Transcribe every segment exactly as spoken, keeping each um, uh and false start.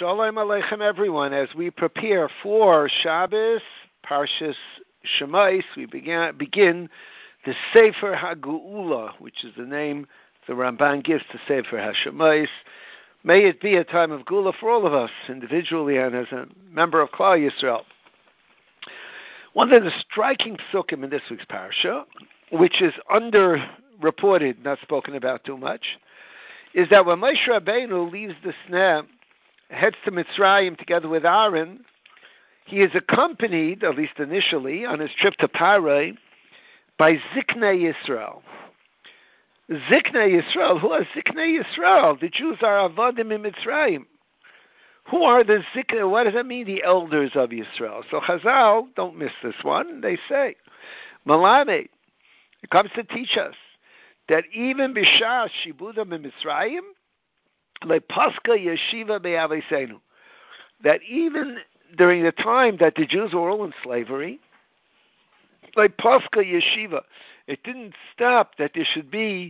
Shalom Aleichem, everyone. As we prepare for Shabbos, Parshas Shemais, we began, begin the Sefer HaGeula, which is the name the Ramban gives to Sefer HaShemais. May it be a time of Geula for all of us, individually and as a member of Klal Yisrael. One of the striking psukim in this week's parsha, which is underreported, not spoken about too much, is that when Moshe Rabbeinu leaves the Sneh, heads to Mitzrayim together with Aaron, he is accompanied, at least initially, on his trip to Paray, by Ziknei Yisrael. Ziknei Yisrael, who are Ziknei Yisrael? The Jews are Avadim in Mitzrayim. Who are the Ziknei? What does that mean, the elders of Yisrael? So Chazal, don't miss this one, they say, Malamed, it comes to teach us that even B'shas Shibudam in Mitzrayim, Lepaska Yeshiva Be'aveseinu, that even during the time that the Jews were all in slavery, Lepaska Yeshiva, it didn't stop that there should be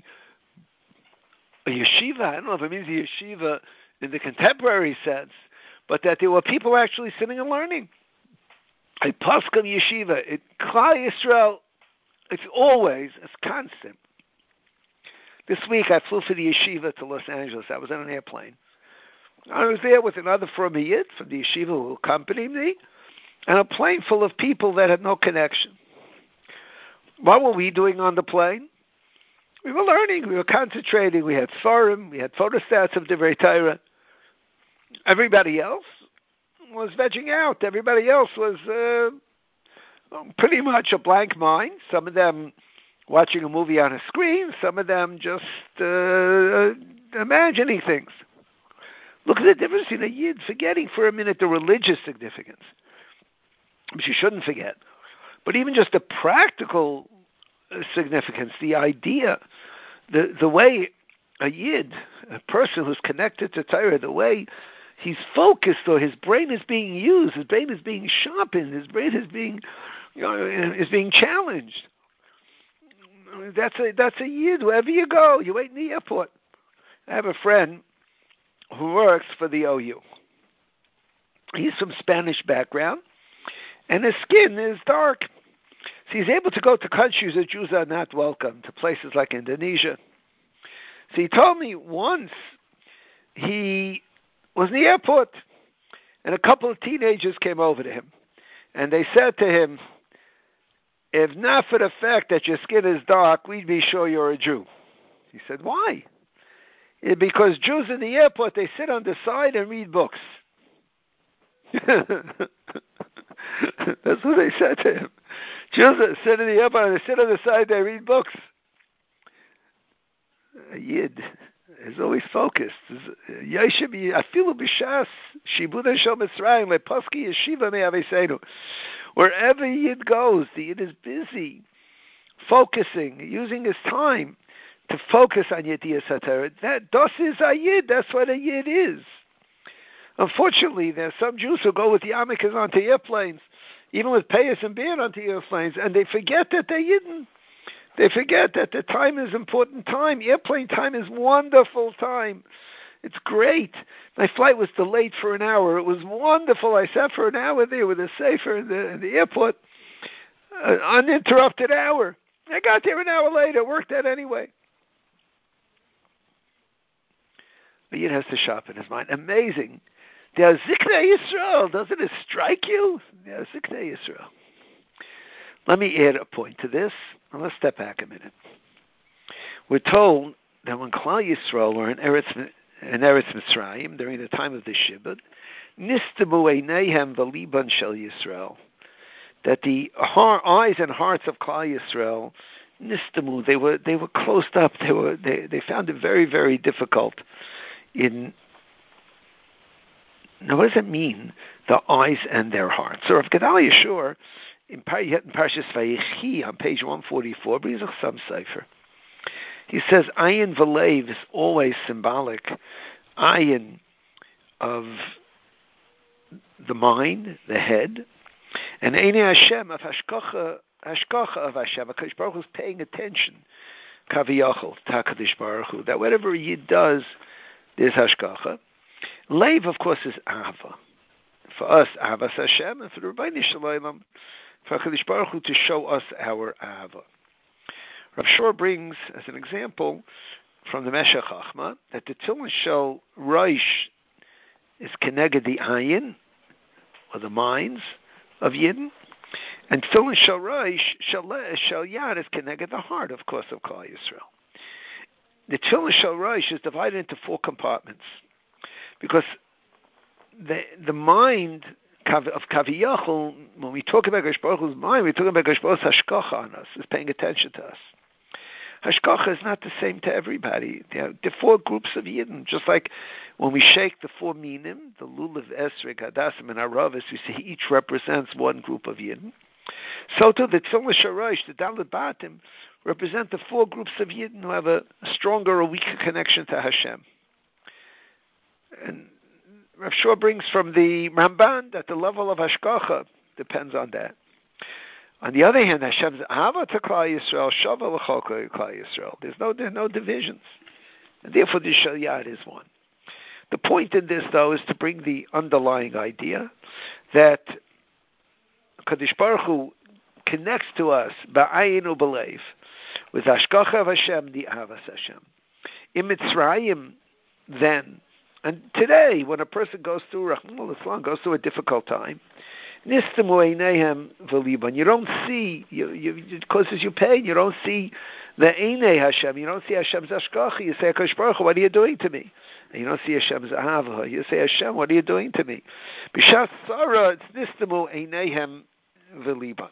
a yeshiva. I don't know if it means a yeshiva in the contemporary sense, but that there were people actually sitting and learning. Lepaska Yeshiva, it Klal Yisrael, it's always, it's constant. This week I flew for the yeshiva to Los Angeles. I was on an airplane. I was there with another from Yid, from the yeshiva who accompanied me, and a plane full of people that had no connection. What were we doing on the plane? We were learning. We were concentrating. We had Sfarim. We had photostats of Divrei Torah. Everybody else was vegging out. Everybody else was uh, pretty much a blank mind. Some of them watching a movie on a screen, some of them just uh, imagining things. Look at the difference in a Yid forgetting for a minute the religious significance, which you shouldn't forget, but even just the practical significance, the idea, the, the way a Yid, a person who's connected to Torah, the way he's focused or his brain is being used, his brain is being sharpened, his brain is being, you know, is being challenged. That's a that's a Yid. Wherever you go, you wait in the airport. I have a friend who works for the O U. He's from Spanish background, and his skin is dark. So he's able to go to countries that Jews are not welcome, to places like Indonesia. So he told me once he was in the airport, and a couple of teenagers came over to him, and they said to him, "If not for the fact that your skin is dark, we'd be sure you're a Jew." He said, "Why?" "It, because Jews in the airport, they sit on the side and read books." That's what they said to him. Jews sit in the airport and they sit on the side, they read books. A Yid is always focused. Afilu b'shas shibudan shel Mitzrayim lepaski yeshiva me'aveseinu. Wherever Yid goes, the Yid is busy, focusing, using his time to focus on Yediyas HaTorah. That das is a Yid. That's what a Yid is. Unfortunately, there are some Jews who go with yarmulkes onto airplanes, even with payas and beard onto airplanes, and they forget that they're Yidden. They forget that the time is important time. Airplane time is wonderful time. It's great. My flight was delayed for an hour. It was wonderful. I sat for an hour there with a sefer in the, in the airport, an uninterrupted hour. I got there an hour later. Worked out anyway. But Yid has to sharpen his mind. Amazing. There's Ziknei Yisrael. Doesn't it strike you? There's Ziknei Yisrael. Let me add a point to this. Let's step back a minute. We're told that when Klal Yisrael were in Eretz, in Eretz Mitzrayim during the time of the Shibud, Nistamu Eineihem v'Liban Shel Yisrael, that the heart, eyes and hearts of Klal Yisrael, Nistamu, they were they were closed up. They were they, they found it very very difficult. In now, what does it mean? The eyes and their hearts. So, Rav Gedalia Shur, in Parshas Vayechi on page one forty-four, brings us some cipher. He says, Ayin v'leiv is always symbolic. Ayin of the mind, the head, and Einei Hashem of Hashkacha, Hashkacha of Hashem. HaKadosh Baruch Hu is paying attention, Kaviyachol, HaKadosh Baruch Hu, that whatever a Yid does, there's Hashkacha. Leiv, of course, is Ahava. For us, Ahavas Hashem, and for the Rebbeinu Shalom, for HaKadosh Baruch Hu to show us our Ahava. Rav Shor brings, as an example, from the Meshech Chachma, that the Tefillin Shel Rosh is Keneged the Ayin, or the minds of Yidden, and Tefillin Shel Rosh, Shel Yad, is Keneged the heart, of course, of Klal Yisrael. The Tefillin Shel Rosh is divided into four compartments, because the the mind of Kaviyachol, when we talk about Kadosh Baruch Hu's mind, we're talking about Kadosh Baruch Hu's hashkacha on us, is paying attention to us. Hashkacha is not the same to everybody. There are, there are four groups of Yidden, just like when we shake the four minim, the Lulav, Esrog, Hadassim, and Aravis, we see each represents one group of Yidden. So too, the Tefillin Shel Rosh, the Dalet Batim, represent the four groups of Yidden who have a stronger or weaker connection to Hashem. And Rav Shor brings from the Ramban that the level of Hashkacha depends on that. On the other hand, Hashem's Ahava to Klal Yisrael, Shava l'chol Klal Yisrael. There's no, there are no divisions. And therefore, the Shel Yad is one. The point in this, though, is to bring the underlying idea that Kadosh Baruch Hu connects to us ba'ayin u'belev with Hashkacha of Hashem, the Ahavas Hashem. In Mitzrayim, then, and today, when a person goes through Rahman al-Islam, goes through a difficult time, Nistamu eineihem v'liban. You don't see, you, you, it causes you pain. You don't see the Einei Hashem. You don't see Hashem's Hashkacha. You say, HaKadosh Baruch Hu, what are you doing to me? And you don't see Hashem's Ahava. You say, Hashem, what are you doing to me? B'shas Sarah, it's Nistamu eineihem v'liban.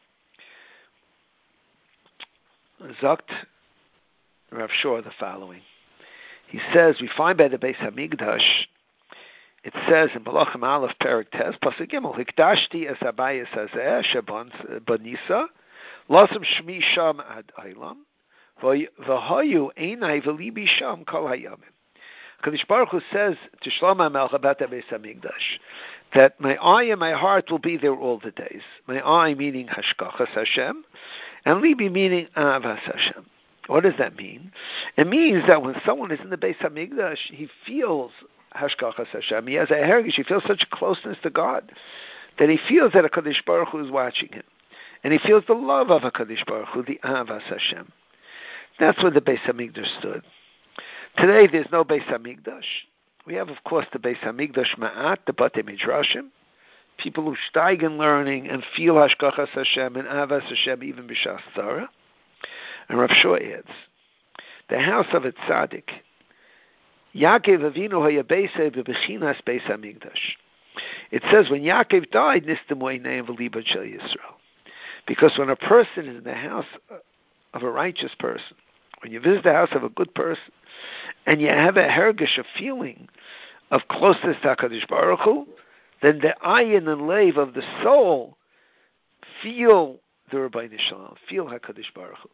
Zokt Rav Shor the following. He says, we find by the Beis Hamikdash, it says in Malachim Aleph Perek Tes Pasuk Gimel, Hikdashti es Abayis Hazeh Shaban Banisa, Lasem Shmi Sham Ad Eilam, V'Hayu Einai V'Libi Sham Kol Hayamim. Kadosh Baruch Hu says to Shlomo HaMelech about the Beis Hamikdash that my eye and my heart will be there all the days. My eye meaning Hashkachas Hashem, and Libi meaning Avas Hashem. What does that mean? It means that when someone is in the Beis Hamikdash, he feels Hashkachas Hashem. He has a hergish. He feels such closeness to God that he feels that HaKadosh Baruch Hu is watching him. And he feels the love of HaKadosh Baruch Hu, the Avas Hashem. That's where the Beis Hamikdash stood. Today there's no Beis Hamikdash. We have, of course, the Beis Hamikdash Ma'at, the Batei Midrashim, people who steig in learning and feel Hashkachas Hashem and Avas Hashem even b'shas tzara. And Rav Shor adds, the house of a tzaddik, Yaakov Avinu hayabeisei bebechinas Beis Hamikdash. It says when Yaakov died, Nistam Einei v'Liban Shel Yisrael. Because when a person is in the house of a righteous person, when you visit the house of a good person, and you have a hergish, a feeling of closeness to HaKadosh Baruch Hu, then the ayin and leiv of the soul feel the Rebbeinu Shalom, feel HaKadosh Baruch Hu.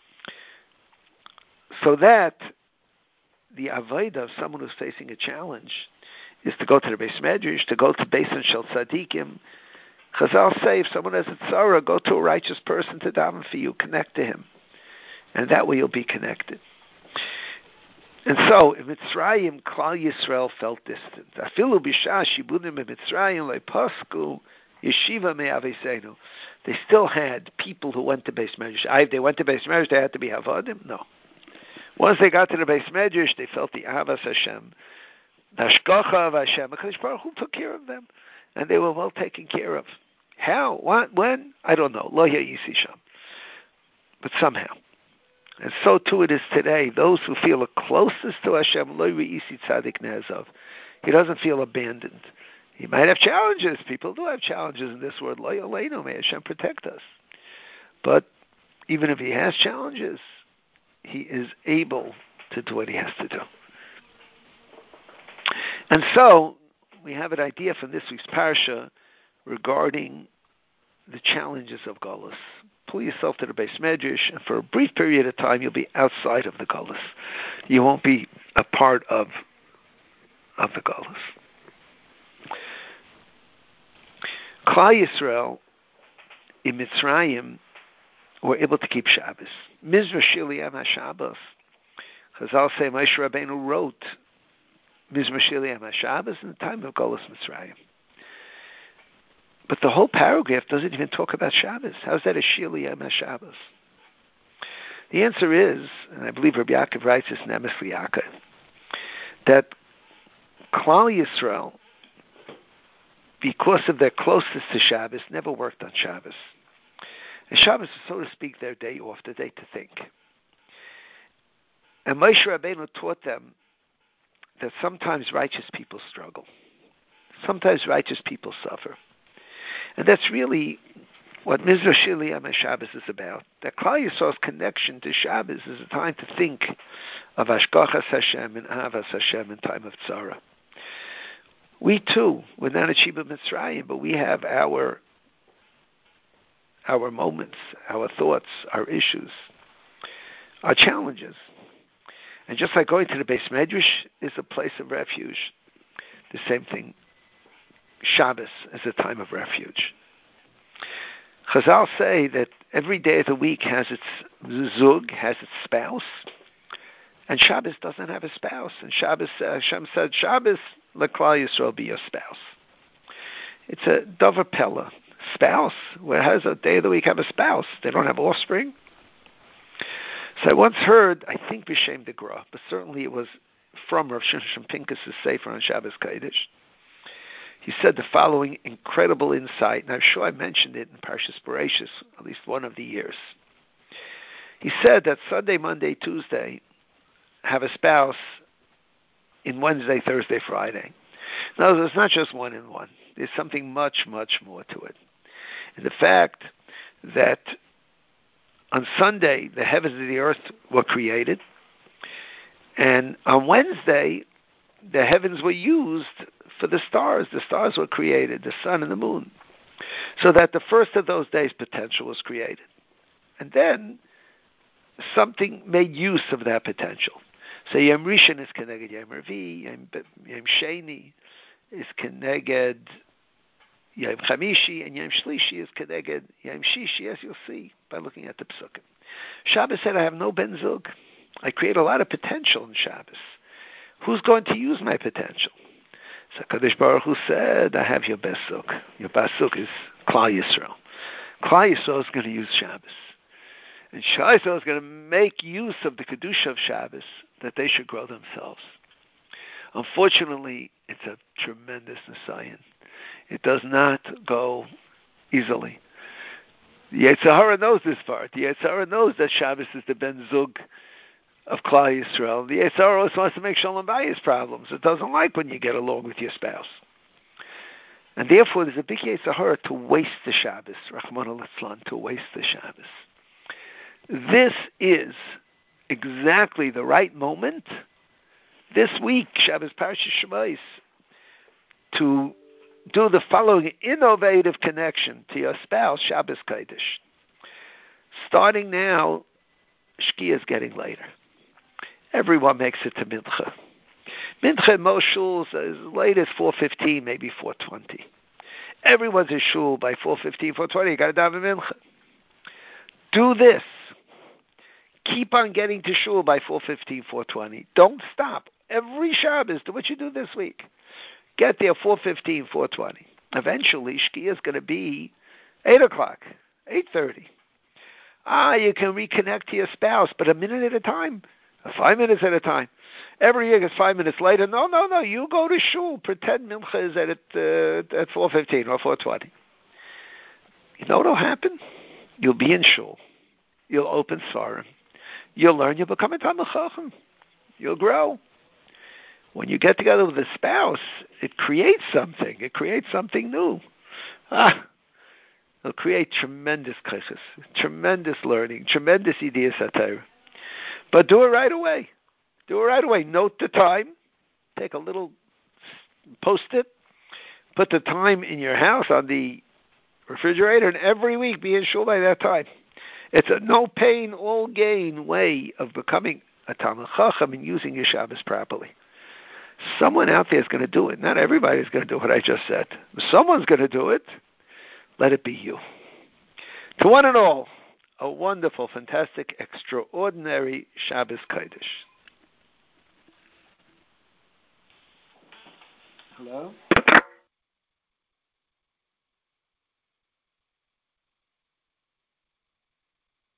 So that the avodah of someone who's facing a challenge is to go to the Beis Medrash, to go to Beis Shel Tzadikim. Chazal say if someone has a tzara, go to a righteous person to daven for you, connect to him. And that way you'll be connected. And so, in Mitzrayim, Klal Yisrael felt distant. Afilu b'shas shibudim in Mitzrayim le'pasku yeshiva me'aveseinu. They still had people who went to Beis Medrash. If they went to Beis Medrash, they had to be havadim? No. Once they got to the Beis Medrash, they felt the Avas Hashem, the Hashkacha of Hashem. HaKadosh Baruch Hu took care of them, and they were well taken care of. How? What? When? I don't know. Lo yisi sham. But somehow. And so too it is today. Those who feel the closest to Hashem, lo yisi tzadik ne'ezov. He doesn't feel abandoned. He might have challenges. People do have challenges in this world. Lo yoleinu, may Hashem protect us. But even if he has challenges, he is able to do what he has to do. And so, we have an idea from this week's parsha regarding the challenges of Golus. Pull yourself to the Beis Medrash, and for a brief period of time, you'll be outside of the Golus. You won't be a part of, of the Golus. Klal Yisrael, in Mitzrayim, were able to keep Shabbos. Mizra Shiliyam HaShabbos. Chazal say Moshe Rabbeinu wrote Mizmor Shili HaShabbos in the time of Golus Mitzrayim. But the whole paragraph doesn't even talk about Shabbos. How's that a Shili HaShabbos? The answer is, and I believe Rabbi Yaakov writes this in Emes Yaakov, that Klal Yisrael, because of their closeness to Shabbos, never worked on Shabbos. And Shabbos is, so to speak, their day off, the day to think. And Moshe Rabbeinu taught them that sometimes righteous people struggle. Sometimes righteous people suffer. And that's really what Mizmor Shili HaShabbos is about. That Klal Yisrael's connection to Shabbos is a time to think of Hashgachas Hashem and Ahavas Hashem in time of tzara. We too, we're not at Sheba Mitzrayim, but we have our our moments, our thoughts, our issues, our challenges. And just like going to the Beis Medrash is a place of refuge, the same thing, Shabbos is a time of refuge. Chazal say that every day of the week has its zug, has its spouse, and Shabbos doesn't have a spouse. And Shabbos, uh, Hashem said, Shabbos, leKlal Yisrael be your spouse. It's a davar pella. Spouse, where has a day of the week have a spouse? They don't have offspring. So I once heard, I think B'Shem de Gra, but certainly it was from Rav Shimshon Pinkus' Sefer on Shabbos Kodesh. He said the following incredible insight, and I'm sure I mentioned it in Parshas Bereshis, at least one of the years. He said that Sunday, Monday, Tuesday have a spouse in Wednesday, Thursday, Friday. No, there's not just one in one. There's something much, much more to it. And the fact that on Sunday, the heavens and the earth were created, and on Wednesday, the heavens were used for the stars. The stars were created, the sun and the moon. So that the first of those days' potential was created. And then something made use of that potential. So Yom Rishon is Keneged Yom Revi, Yom, Yom Sheni is Keneged Yom Chamishi, and Yom Shlishi is Keneged Yom Shishi, as you'll see by looking at the Psukim. Shabbos said, I have no Ben Zug. I create a lot of potential in Shabbos. Who's going to use my potential? So Kadosh Baruch Hu said, I have your best Zug. Your best Zug is Klal Yisrael. Klal Yisrael is going to use Shabbos. And Klal Yisrael is going to make use of the Kedusha of Shabbos that they should grow themselves. Unfortunately, it's a tremendous nisayon. It does not go easily. The Yetzer Hara knows this part. The Yetzer Hara knows that Shabbos is the Ben Zug of Klal Yisrael. The Yetzer Hara always wants to make Shalom Bayis problems. It doesn't like when you get along with your spouse. And therefore, there's a big Yetzer Hara to waste the Shabbos, Rachmana litzlan, to waste the Shabbos. This is exactly the right moment, this week, Shabbos Parshas Shemais, to do the following innovative connection to your spouse, Shabbos Kodesh. Starting now, Shkia is getting later. Everyone makes it to Mincha. Mincha in most shuls as late as four fifteen, maybe four twenty. Everyone's in shul by four fifteen, four twenty. You got to daven Mincha. Do this. Keep on getting to shul by four fifteen, four twenty. Don't stop. Every Shabbos, do what you do this week. Get there four fifteen, four twenty. Eventually, Shkia is going to be eight o'clock, eight thirty. Ah, you can reconnect to your spouse, but a minute at a time, five minutes at a time. Every year gets five minutes later. No, no, no. You go to shul. Pretend Mincha is at uh, at four fifteen or four twenty. You know what will happen? You'll be in shul. You'll open Svarim. You'll learn. You'll become a Talmid Chacham. You'll grow. When you get together with a spouse, it creates something. It creates something new. Ah, it'll create tremendous kaiches, tremendous learning, tremendous idea satire. But do it right away. Do it right away. Note the time. Take a little post-it. Put the time in your house on the refrigerator, and every week be in shul by that time. It's a no pain, all gain way of becoming a Talmid Chacham and using your Shabbos properly. Someone out there is going to do it. Not everybody is going to do what I just said. Someone's going to do it. Let it be you. To one and all, a wonderful, fantastic, extraordinary Shabbos Kodesh. Hello?